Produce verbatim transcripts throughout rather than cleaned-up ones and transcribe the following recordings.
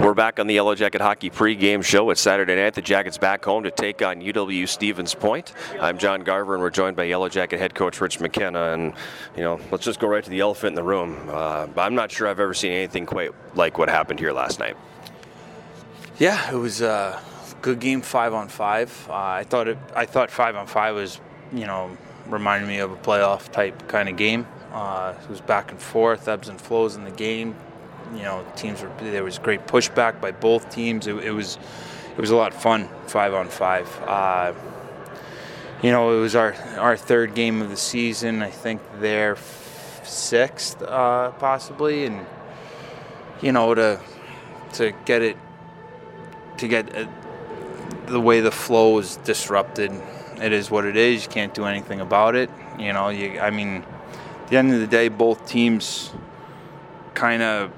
We're back on the Yellow Jacket Hockey pregame show. It's Saturday night. The Jackets back home to take on U W Stevens Point. I'm John Garver, and we're joined by Yellow Jacket head coach Rich McKenna. And, you know, let's just go right to the elephant in the room. Uh, I'm not sure I've ever seen anything quite like what happened here last night. Yeah, it was a good game, five on five. Uh, I thought it. I thought five on five was, you know, reminded me of a playoff type kind of game. Uh, it was back and forth, ebbs and flows in the game. You know, teams were there was great pushback by both teams. It, it was it was a lot of fun, five on five. Uh, you know, it was our our third game of the season. I think their f- sixth, uh, possibly, and you know, to to get it to get it, the way the flow was disrupted. It is what it is. You can't do anything about it. You know, you. I mean, at the end of the day, both teams kind of.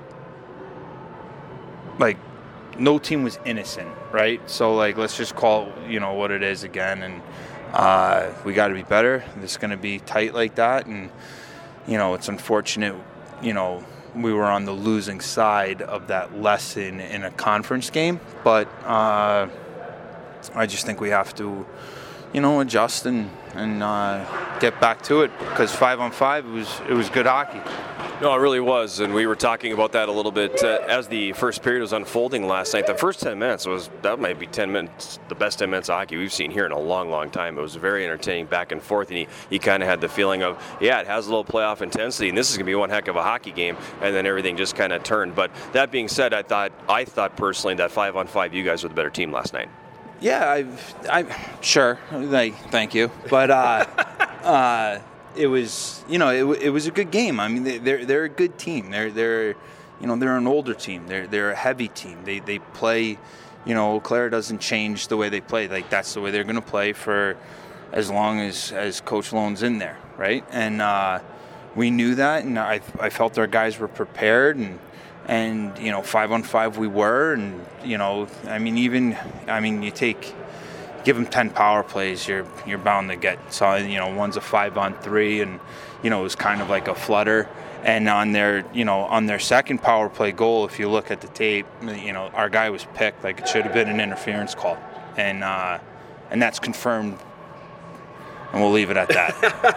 Like, no team was innocent, right? So, like, let's just call it, you know, what it is again. And uh, we got to be better. It's going to be tight like that. And, you know, it's unfortunate, you know, we were on the losing side of that lesson in a conference game. But uh, I just think we have to, you know, adjust and, and uh, get back to it. Because five on five, it was, it was good hockey. No, it really was, and we were talking about that a little bit uh, as the first period was unfolding last night. The first ten minutes was, that might be ten minutes, the best ten minutes of hockey we've seen here in a long, long time. It was very entertaining back and forth, and you, you kind of had the feeling of, yeah, it has a little playoff intensity, and this is going to be one heck of a hockey game, and then everything just kind of turned. But that being said, I thought, I thought personally that five on five, you guys were the better team last night. Yeah, I've, I'm sure. Like, thank you, but uh, uh, it was, you know, it, it was a good game. I mean, they, they're they're a good team. They're they're, you know, they're an older team. They're they're a heavy team. They they play, you know, Eau Claire doesn't change the way they play. Like, that's the way they're going to play for as long as as Coach Lone's in there, right? And uh, we knew that, and I I felt our guys were prepared and. And, you know, five on five we were, and, you know, I mean, even, I mean, you take, give them ten power plays, you're you're bound to get, so, you know, one's a five on three, and, you know, it was kind of like a flutter. And on their, you know, on their second power play goal, if you look at the tape, you know, our guy was picked, like it should have been an interference call. And, uh, and that's confirmed. And we'll leave it at that.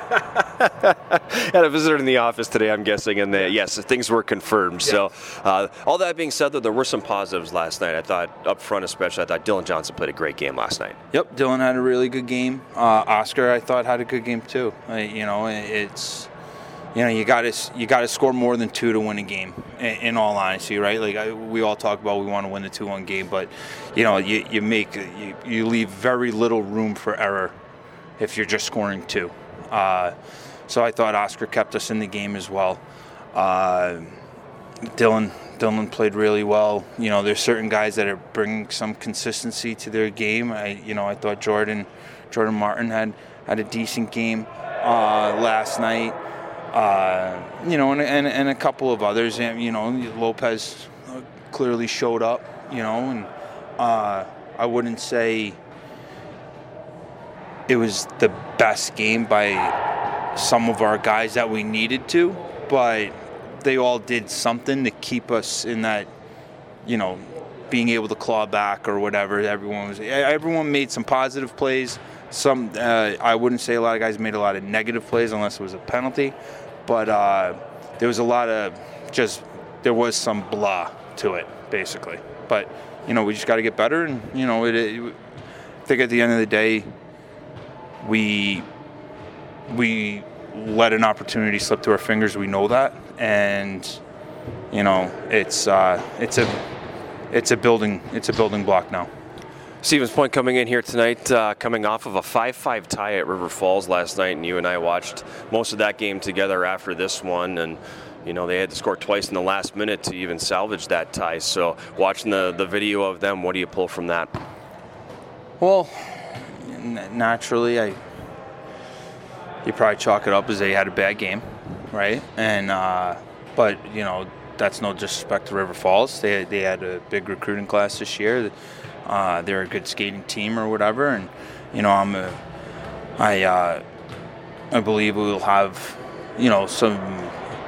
Had a visitor in the office today, I'm guessing, and the, yes, things were confirmed. Yeah. So, uh, all that being said, though, there were some positives last night. I thought, up front especially, I thought Dylan Johnson played a great game last night. Yep, Dylan had a really good game. Uh, Oscar, I thought, had a good game too. Uh, you know, it's, you know, you got to you got to score more than two to win a game. In, in all honesty, right? Like I, we all talk about, we want to win the two one game, but you know, you you make you, you leave very little room for error if you're just scoring two. Uh, so I thought Oscar kept us in the game as well. Uh, Dylan Dylan played really well. You know, there's certain guys that are bringing some consistency to their game. I, you know, I thought Jordan Jordan Martin had, had a decent game uh, last night. Uh, you know, and, and and a couple of others. You know, Lopez clearly showed up. You know, and uh, I wouldn't say it was the best game by some of our guys that we needed to, but they all did something to keep us in that, you know, being able to claw back or whatever. Everyone was, everyone made some positive plays. Some, uh, I wouldn't say a lot of guys made a lot of negative plays unless it was a penalty, but uh, there was a lot of just, there was some blah to it, basically. But, you know, we just got to get better, and, you know, it, it, I think at the end of the day, we we let an opportunity slip through our fingers. We know that, and you know it's uh, it's a it's a building it's a building block now. Stevens Point coming in here tonight, uh, coming off of a five five tie at River Falls last night, and you and I watched most of that game together after this one, and you know they had to score twice in the last minute to even salvage that tie. So watching the the video of them, what do you pull from that? Well, naturally, I you probably chalk it up as they had a bad game, right? And uh, but you know that's no disrespect to River Falls. They they had a big recruiting class this year. Uh, they're a good skating team or whatever, and you know I'm a, I uh, I believe we will have you know some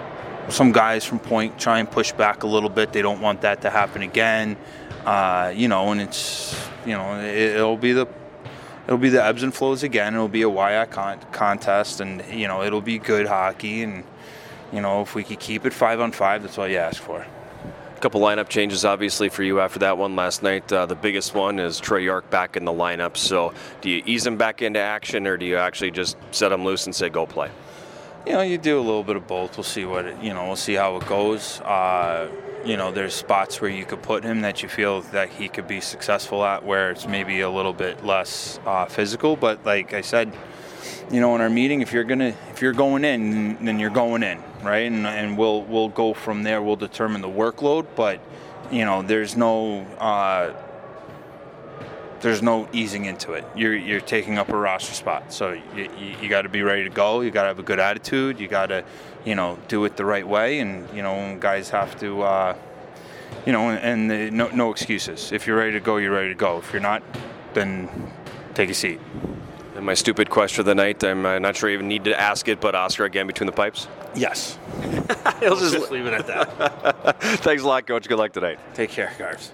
some guys from point try and push back a little bit. They don't want that to happen again. Uh, you know, and it's, you know, it, it'll be the it'll be the ebbs and flows again. It'll be a Y I con- contest, and you know, it'll be good hockey. And you know, if we could keep it five on five, that's all you ask for. A couple lineup changes, obviously, for you after that one last night. Uh, the biggest one is Troy York back in the lineup. So, do you ease him back into action, or do you actually just set him loose and say go play? You know, you do a little bit of both. We'll see what it, you know. We'll see how it goes. Uh, you know, there's spots where you could put him that you feel that he could be successful at, where it's maybe a little bit less uh, physical. But like I said, you know, in our meeting, if you're gonna, if you're going in, then you're going in, right? And and we'll we'll go from there. We'll determine the workload, but you know, there's no. Uh, There's no easing into it. You're you're taking up a roster spot, so you you, you got to be ready to go. You got to have a good attitude. You got to, you know, do it the right way. And you know, guys have to, uh, you know, and, and the, no no excuses. If you're ready to go, you're ready to go. If you're not, then take a seat. And my stupid question of the night, I'm uh, not sure I even need to ask it, but Oscar again between the pipes. Yes. He'll just Just leave it at that. Thanks a lot, Coach. Good luck tonight. Take care, guys.